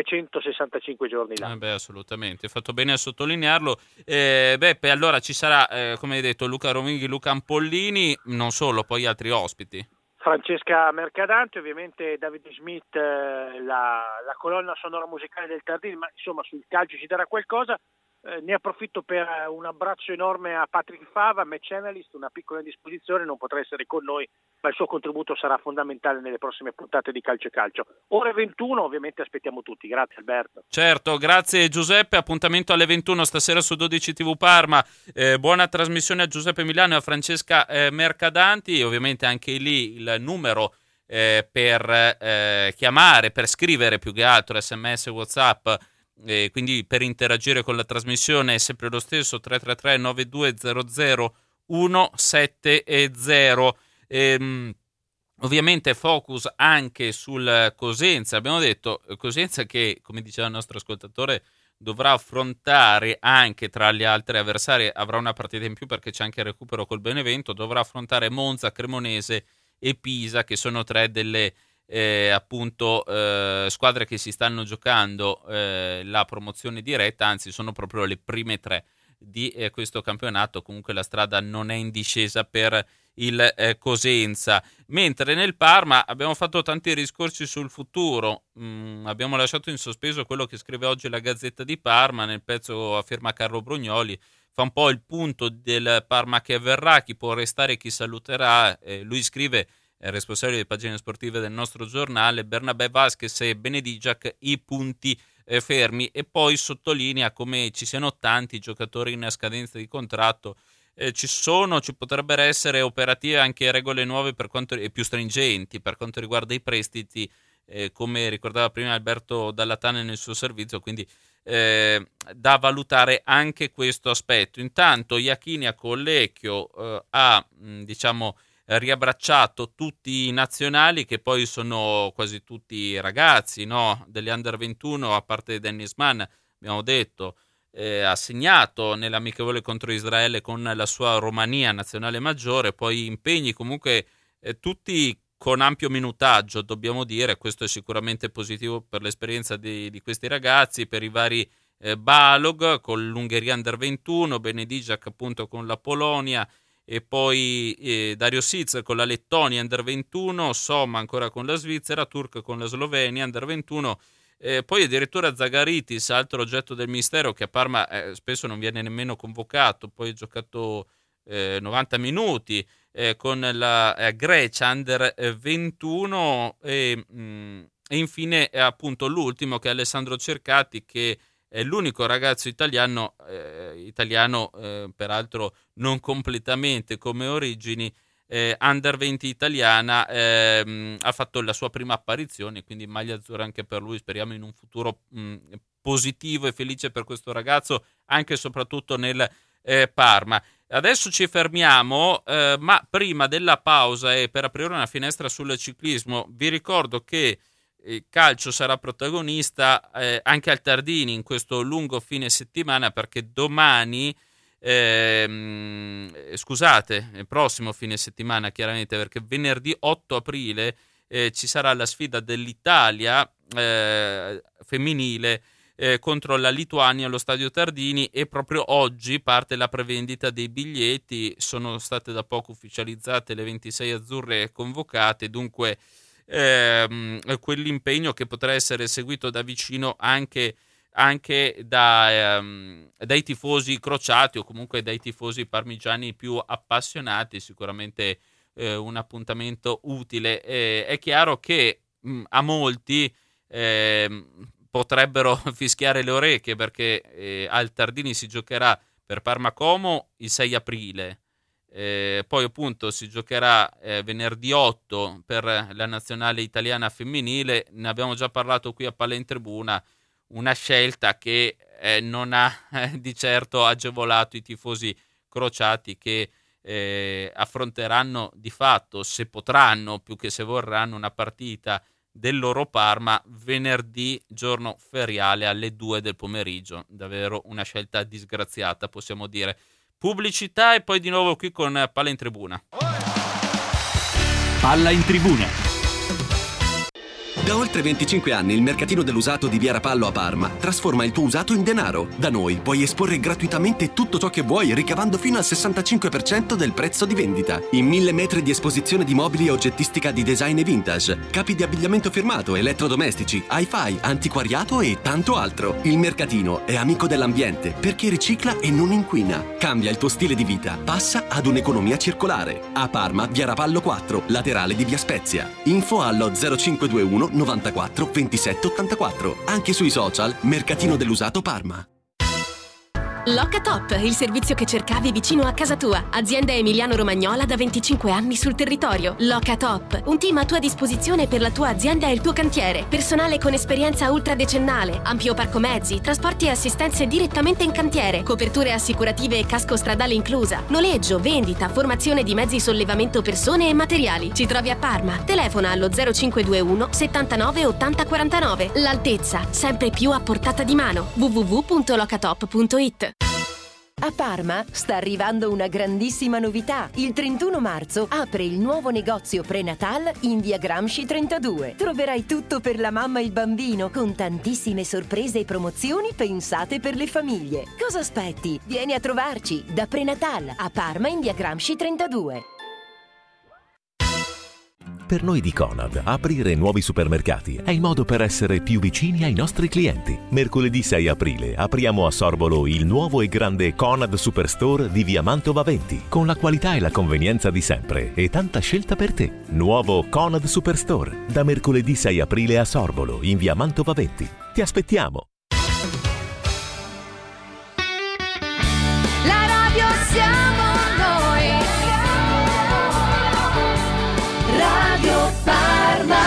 365 giorni l'anno. Assolutamente, hai fatto bene a sottolinearlo. Beppe, allora ci sarà, come hai detto, Luca Rominghi, Luca Ampollini, non solo, poi altri ospiti. Francesca Mercadante, ovviamente Davide Schmidt, la colonna sonora musicale del Tardini, ma insomma sul calcio ci darà qualcosa. Ne approfitto per un abbraccio enorme a Patrick Fava, match analyst, una piccola indisposizione, non potrà essere con noi, ma il suo contributo sarà fondamentale nelle prossime puntate di Calcio e Calcio. Ore 21, ovviamente aspettiamo tutti. Grazie Alberto. Certo, grazie Giuseppe, appuntamento alle 21 stasera su 12 TV Parma. Buona trasmissione a Giuseppe Milano e a Francesca Mercadanti, ovviamente anche lì il numero per chiamare, per scrivere più che altro SMS, WhatsApp, quindi per interagire con la trasmissione è sempre lo stesso, 333 9200 170. Ovviamente focus anche sul Cosenza. Abbiamo detto Cosenza che, come diceva il nostro ascoltatore, dovrà affrontare anche tra gli altri avversari, avrà una partita in più perché c'è anche il recupero col Benevento, dovrà affrontare Monza, Cremonese e Pisa, che sono tre delle squadre che si stanno giocando la promozione diretta, anzi sono proprio le prime tre di questo campionato. Comunque la strada non è in discesa per il Cosenza, mentre nel Parma abbiamo fatto tanti discorsi sul futuro. Abbiamo lasciato in sospeso quello che scrive oggi la Gazzetta di Parma nel pezzo a firma Carlo Brugnoli, fa un po' il punto del Parma che avverrà, chi può restare, chi saluterà. Lui scrive, responsabile delle pagine sportive del nostro giornale, Bernabé, Vasquez e Benedigiac i punti fermi, e poi sottolinea come ci siano tanti giocatori in scadenza di contratto. Ci potrebbero essere operative anche regole nuove e più stringenti per quanto riguarda i prestiti, come ricordava prima Alberto Dallatane nel suo servizio, quindi da valutare anche questo aspetto. Intanto Iachini a Collecchio ha riabbracciato tutti i nazionali, che poi sono quasi tutti ragazzi, no? Degli under 21, a parte Dennis Mann, abbiamo detto, ha segnato nell'amichevole contro Israele con la sua Romania nazionale maggiore, poi impegni comunque tutti con ampio minutaggio, dobbiamo dire. Questo è sicuramente positivo per l'esperienza di questi ragazzi, per i vari Balog con l'Ungheria under 21, Benedigiac appunto con la Polonia, e poi Dario Siz con la Lettonia under 21, Somma ancora con la Svizzera, Turk con la Slovenia under 21, poi addirittura Zagaritis, altro oggetto del mistero, che a Parma spesso non viene nemmeno convocato, poi ha giocato 90 minuti con la Grecia under 21, e infine appunto l'ultimo, che è Alessandro Cercati, che è l'unico ragazzo italiano, peraltro non completamente come origini, under 20 italiana, ha fatto la sua prima apparizione, quindi maglia azzurra anche per lui. Speriamo in un futuro positivo e felice per questo ragazzo, anche e soprattutto nel Parma. Adesso ci fermiamo, ma prima della pausa e per aprire una finestra sul ciclismo, vi ricordo che il calcio sarà protagonista anche al Tardini in questo lungo fine settimana, perché domani, il prossimo fine settimana chiaramente, perché venerdì 8 aprile ci sarà la sfida dell'Italia femminile contro la Lituania allo Stadio Tardini, e proprio oggi parte la prevendita dei biglietti. Sono state da poco ufficializzate le 26 azzurre convocate, dunque quell'impegno che potrà essere seguito da vicino anche dai tifosi crociati o comunque dai tifosi parmigiani più appassionati, sicuramente un appuntamento utile. È chiaro che a molti potrebbero fischiare le orecchie, perché al Tardini si giocherà per Parma Como il 6 aprile, poi appunto si giocherà venerdì 8 per la nazionale italiana femminile. Ne abbiamo già parlato qui a Palla in Tribuna, una scelta che non ha di certo agevolato i tifosi crociati, che affronteranno di fatto, se potranno più che se vorranno, una partita del loro Parma venerdì, giorno feriale, alle 2 del pomeriggio. Davvero una scelta disgraziata, possiamo dire. Pubblicità e poi di nuovo qui con Palla in Tribuna. Palla in Tribuna. Da oltre 25 anni il mercatino dell'usato di Via Rapallo a Parma trasforma il tuo usato in denaro. Da noi puoi esporre gratuitamente tutto ciò che vuoi, ricavando fino al 65% del prezzo di vendita. In 1000 metri di esposizione di mobili e oggettistica di design e vintage, capi di abbigliamento firmato, elettrodomestici, hi-fi, antiquariato e tanto altro. Il mercatino è amico dell'ambiente perché ricicla e non inquina. Cambia il tuo stile di vita, passa ad un'economia circolare. A Parma, Via Rapallo 4, laterale di Via Spezia. Info allo 0521 94 27 84. Anche sui social Mercatino dell'Usato Parma. Locatop, il servizio che cercavi vicino a casa tua. Azienda emiliano-romagnola da 25 anni sul territorio. Locatop, un team a tua disposizione per la tua azienda e il tuo cantiere. Personale con esperienza ultradecennale, ampio parco mezzi, trasporti e assistenze direttamente in cantiere, coperture assicurative e casco stradale inclusa, noleggio, vendita, formazione di mezzi sollevamento persone e materiali. Ci trovi a Parma. Telefona allo 0521 79 80 49. L'altezza, sempre più a portata di mano. www.locatop.it. A Parma sta arrivando una grandissima novità. Il 31 marzo apre il nuovo negozio prenatal in via Gramsci 32. Troverai tutto per la mamma e il bambino, con tantissime sorprese e promozioni pensate per le famiglie. Cosa aspetti? Vieni a trovarci da Prenatal a Parma in via Gramsci 32. Per noi di Conad, aprire nuovi supermercati è il modo per essere più vicini ai nostri clienti. Mercoledì 6 aprile apriamo a Sorbolo il nuovo e grande Conad Superstore di via Mantova 20, con la qualità e la convenienza di sempre e tanta scelta per te. Nuovo Conad Superstore, da mercoledì 6 aprile a Sorbolo, in via Mantova 20. Ti aspettiamo! La radio siamo noi. Radio Parma.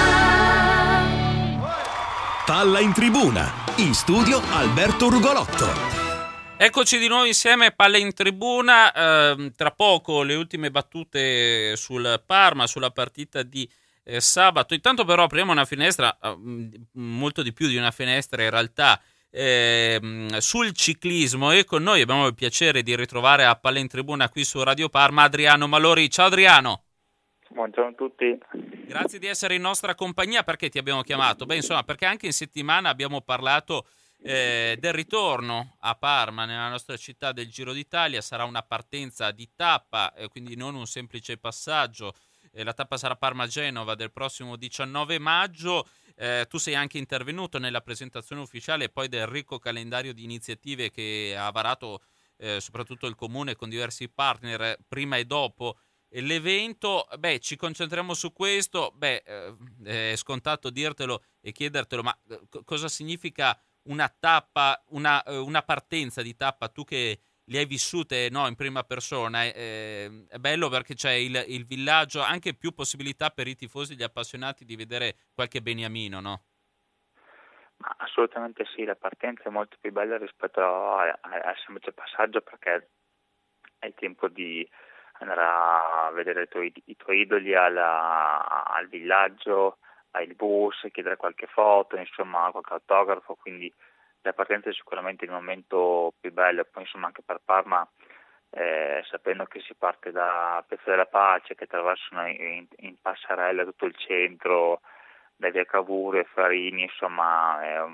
Palla in Tribuna. In studio Alberto Rugolotto. Eccoci di nuovo insieme, Palla in Tribuna. Tra poco le ultime battute sul Parma, sulla partita di sabato. Intanto però apriamo una finestra, molto di più di una finestra in realtà, sul ciclismo, e con noi abbiamo il piacere di ritrovare a Palla in Tribuna qui su Radio Parma Adriano Malori. Ciao Adriano. Buongiorno a tutti. Grazie di essere in nostra compagnia. Perché ti abbiamo chiamato? Beh, insomma, perché anche in settimana abbiamo parlato del ritorno a Parma, nella nostra città, del Giro d'Italia. Sarà una partenza di tappa, quindi non un semplice passaggio. La tappa sarà Parma-Genova del prossimo 19 maggio. Tu sei anche intervenuto nella presentazione ufficiale poi del ricco calendario di iniziative che ha varato soprattutto il Comune con diversi partner prima e dopo l'evento. Beh, ci concentriamo su questo. È scontato dirtelo e chiedertelo, ma cosa significa una tappa, una partenza di tappa, tu che le hai vissute, no, in prima persona? È bello perché c'è il villaggio, anche più possibilità per i tifosi, gli appassionati di vedere qualche beniamino, no? Assolutamente sì, la partenza è molto più bella rispetto al semplice passaggio, perché hai tempo di andare a vedere i tuoi idoli al villaggio, al bus, chiedere qualche foto, insomma qualche autografo, quindi la partenza è sicuramente il momento più bello. E poi insomma anche per Parma, sapendo che si parte da Piazza della Pace, che attraversano in passerella tutto il centro, da via Cavour e Farini, insomma è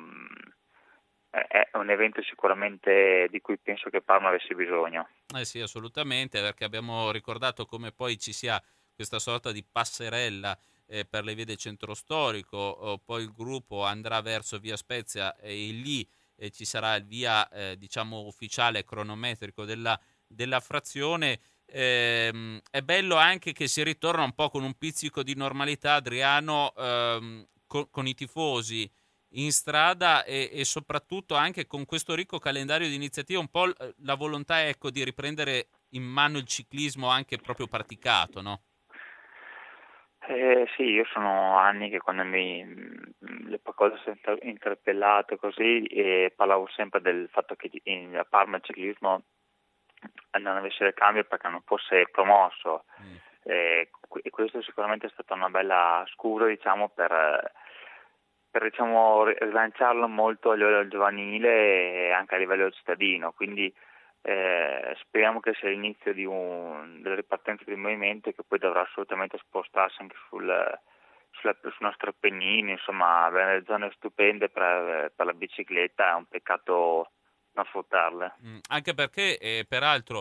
un evento sicuramente di cui penso che Parma avesse bisogno. Sì, assolutamente, perché abbiamo ricordato come poi ci sia questa sorta di passerella per le vie del centro storico, poi il gruppo andrà verso via Spezia e lì ci sarà il via diciamo ufficiale cronometrico della frazione. È bello anche che si ritorna un po' con un pizzico di normalità, Adriano, con i tifosi in strada e soprattutto anche con questo ricco calendario di iniziative, un po' la volontà, ecco, di riprendere in mano il ciclismo anche proprio praticato, no? Sì, io sono anni che quando le cose sono interpellato così, parlavo sempre del fatto che a Parma il ciclismo non avesse il cambio perché non fosse promosso, e questo sicuramente è stata una bella scusa, diciamo, per diciamo rilanciarlo molto a livello giovanile e anche a livello cittadino, quindi speriamo che sia l'inizio della ripartenza del movimento, che poi dovrà assolutamente spostarsi anche sul nostro Appennino, insomma avere delle zone stupende per la bicicletta. È un peccato non sfruttarle. Anche perché peraltro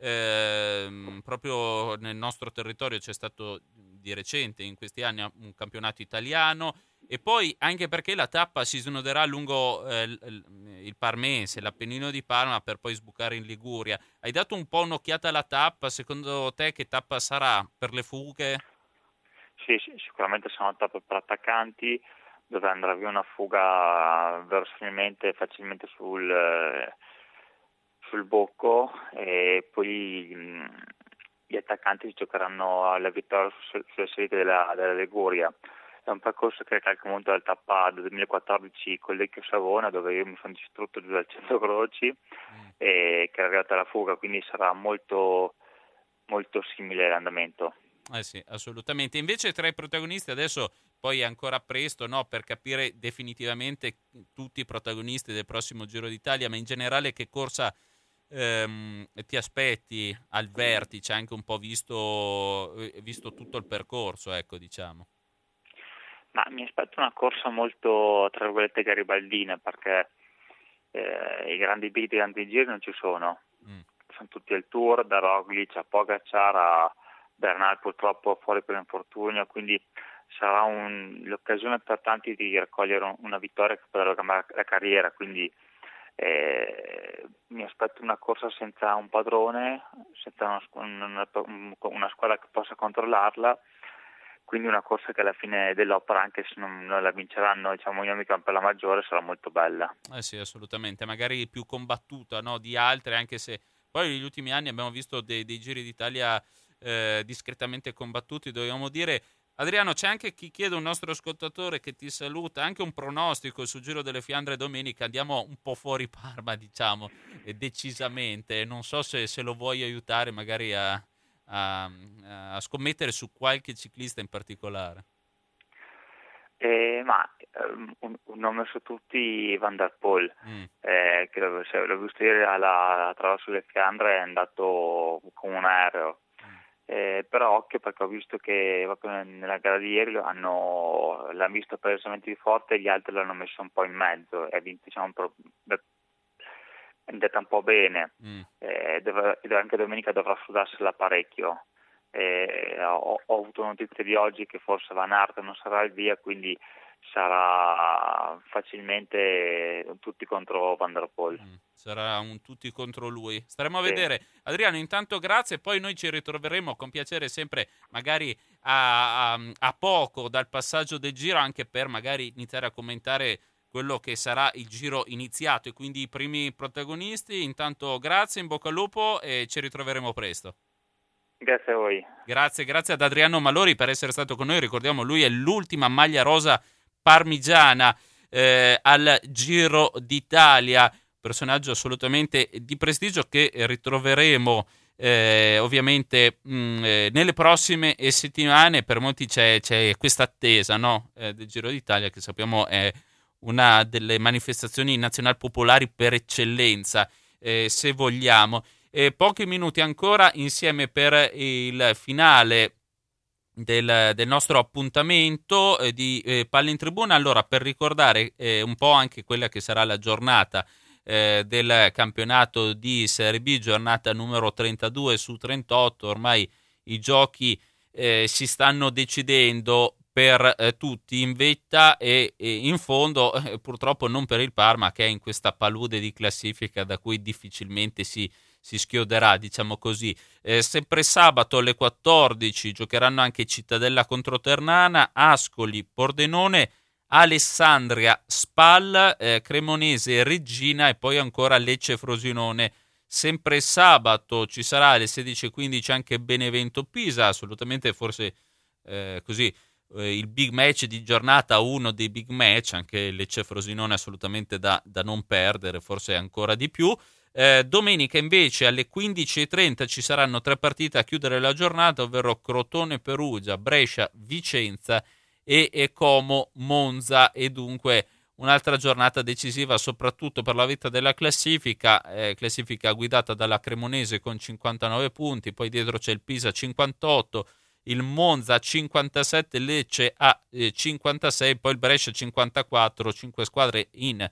proprio nel nostro territorio c'è stato di recente in questi anni un campionato italiano, e poi anche perché la tappa si snoderà lungo il Parmense, l'Appennino di Parma, per poi sbucare in Liguria. Hai dato un po' un'occhiata alla tappa? Secondo te che tappa sarà per le fughe? Sì, sicuramente sarà una tappa per attaccanti, dove andrà via una fuga verosimilmente facilmente sul Bocco, e poi gli attaccanti si giocheranno alla vittoria sulle salite della Liguria. È un percorso che calca molto dal tappa del 2014 con Lecchio Savona, dove io mi sono distrutto giù dal Centro Croci e che è arrivata la fuga, quindi sarà molto, molto simile l'andamento. Sì, assolutamente. Invece tra i protagonisti adesso poi è ancora presto, no, per capire definitivamente tutti i protagonisti del prossimo Giro d'Italia, ma in generale che corsa ti aspetti al vertice, anche un po' visto tutto il percorso, ecco, diciamo. Ma mi aspetto una corsa molto, tra virgolette, garibaldina, perché i grandi beat, i grandi giri non ci sono. Sono tutti al Tour, da Roglic a Pogacar a Bernal, purtroppo fuori per infortunio, quindi sarà l'occasione per tanti di raccogliere una vittoria che potrà cambiare la carriera, quindi mi aspetto una corsa senza un padrone, senza una squadra che possa controllarla, quindi una corsa che alla fine dell'opera, anche se non la vinceranno, diciamo, gli uomini per la maggiore, sarà molto bella. Sì, assolutamente, magari più combattuta, no, di altre, anche se poi negli ultimi anni abbiamo visto dei Giri d'Italia discretamente combattuti, dobbiamo dire. Adriano, c'è anche chi chiede, un nostro ascoltatore che ti saluta, anche un pronostico sul Giro delle Fiandre domenica. Andiamo un po' fuori Parma, diciamo, decisamente. Non so se lo vuoi aiutare magari a scommettere su qualche ciclista in particolare. Un nome su tutti, Van der Poel, che l'ho visto ieri attraverso le Fiandre, è andato con un aereo. Però occhio, perché ho visto che proprio nella gara di ieri l'hanno visto precisamente di forte e gli altri l'hanno messo un po' in mezzo, e diciamo è andata un po' bene. Anche domenica dovrà sudarsela parecchio. Ho avuto notizie di oggi che forse Van Aert non sarà al via, quindi sarà facilmente tutti contro Van der Poel. Sarà un tutti contro lui. Staremo a vedere. Adriano, intanto grazie, poi noi ci ritroveremo con piacere sempre magari a poco dal passaggio del Giro, anche per magari iniziare a commentare quello che sarà il Giro iniziato e quindi i primi protagonisti. Intanto grazie, in bocca al lupo e ci ritroveremo presto. Grazie a voi. Grazie ad Adriano Malori per essere stato con noi. Ricordiamo, lui è l'ultima maglia rosa parmigiana. al Giro d'Italia, personaggio assolutamente di prestigio che ritroveremo ovviamente nelle prossime settimane. Per molti c'è questa attesa, no? Del Giro d'Italia, che sappiamo è una delle manifestazioni nazionali popolari per eccellenza, se vogliamo. Pochi minuti ancora insieme per il finale del nostro appuntamento di Palla in Tribuna. Allora, per ricordare un po' anche quella che sarà la giornata del campionato di Serie B, giornata numero 32 su 38, ormai i giochi si stanno decidendo per tutti in vetta e in fondo, purtroppo non per il Parma, che è in questa palude di classifica da cui difficilmente si schioderà, diciamo così. Sempre sabato alle 14 giocheranno anche Cittadella contro Ternana, Ascoli, Pordenone, Alessandria, Spal, Cremonese, Reggina e poi ancora Lecce Frosinone. Sempre sabato ci sarà alle 16:15 anche Benevento Pisa, assolutamente forse così il big match di giornata, uno dei big match, anche Lecce Frosinone assolutamente da non perdere, forse ancora di più. Domenica invece alle 15:30 ci saranno 3 partite a chiudere la giornata, ovvero Crotone Perugia, Brescia Vicenza e Como Monza, e dunque un'altra giornata decisiva soprattutto per la vetta della classifica, classifica guidata dalla Cremonese con 59 punti, poi dietro c'è il Pisa 58, il Monza 57, Lecce a 56, poi il Brescia 54, 5 squadre in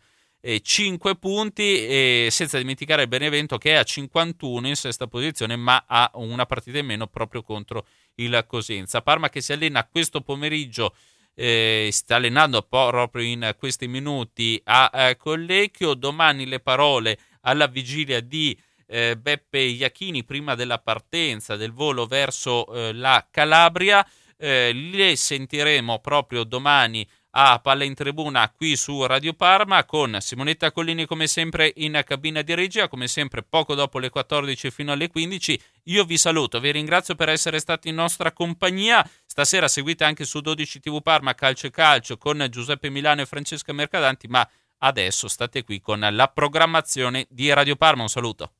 5 punti, e senza dimenticare il Benevento che è a 51 in sesta posizione, ma ha una partita in meno proprio contro il Cosenza. Parma che si allena questo pomeriggio, sta allenando proprio in questi minuti a Collecchio. Domani le parole alla vigilia di Beppe Iachini prima della partenza del volo verso la Calabria. Le sentiremo proprio domani a Palla in Tribuna qui su Radio Parma, con Simonetta Collini come sempre in cabina di regia, come sempre poco dopo le 14 fino alle 15. Io vi saluto, vi ringrazio per essere stati in nostra compagnia. Stasera seguite anche su 12 TV Parma Calcio e Calcio con Giuseppe Milano e Francesca Mercadanti, ma adesso state qui con la programmazione di Radio Parma. Un saluto.